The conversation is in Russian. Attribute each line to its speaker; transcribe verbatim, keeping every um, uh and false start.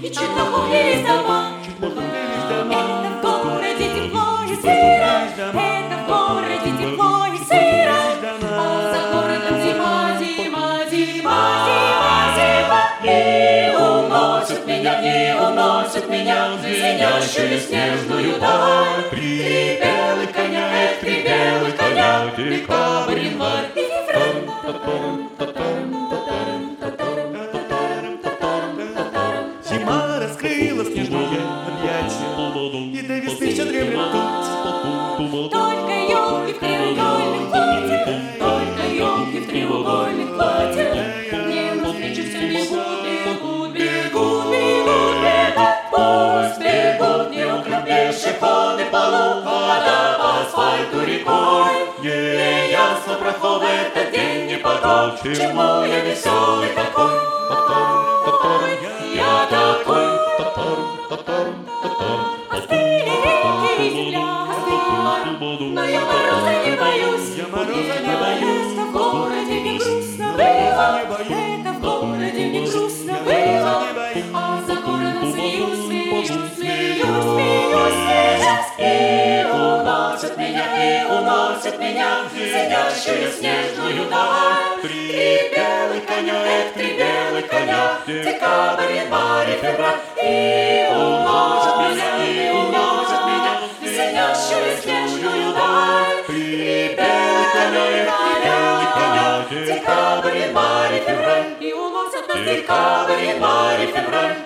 Speaker 1: и чуть нахмурились дома. Это в городе тепло и сыро, это в городе тепло и сыро, а за городом зима, зима, зима, зима, зима. И уносит меня, и уносит меня в звенящую снежную даль. Три белых коня, эх, три белых коня, декабрь, январь и февраль.
Speaker 2: Зима раскрыла снежные объятия, и до весны все дремлет тут.
Speaker 1: Только елки в треугольных платьях, только елки в треугольных платьях. Мне навстречу все бегут, бегут, бегут, бегут, бегут. Пусть бегут неуклюжие пешеходы по лугу, вода по асфальту рекой.
Speaker 2: Не ясно проход этот день не погод,
Speaker 1: Чему я веселый такой? Я такой. Остыли реки и земля, остыла, но я мороза не боюсь.
Speaker 2: Я мороза не боюсь.
Speaker 1: Это в городе мне грустно было, это в городе мне грустно было, а за городом смеюсь, смеюсь, смеюсь, смеюсь, смеюсь. И уносят меня, и уносят меня в звенящую снежную даль. Три белых коня, эх, три белых коня, декабрь, январь и февраль. И уносят меня, и уносят меня в звенящую снежную даль. Три белых коня, эх, три белых коня, декабрь, январь и февраль. И уносят нас декабрь, январь и февраль.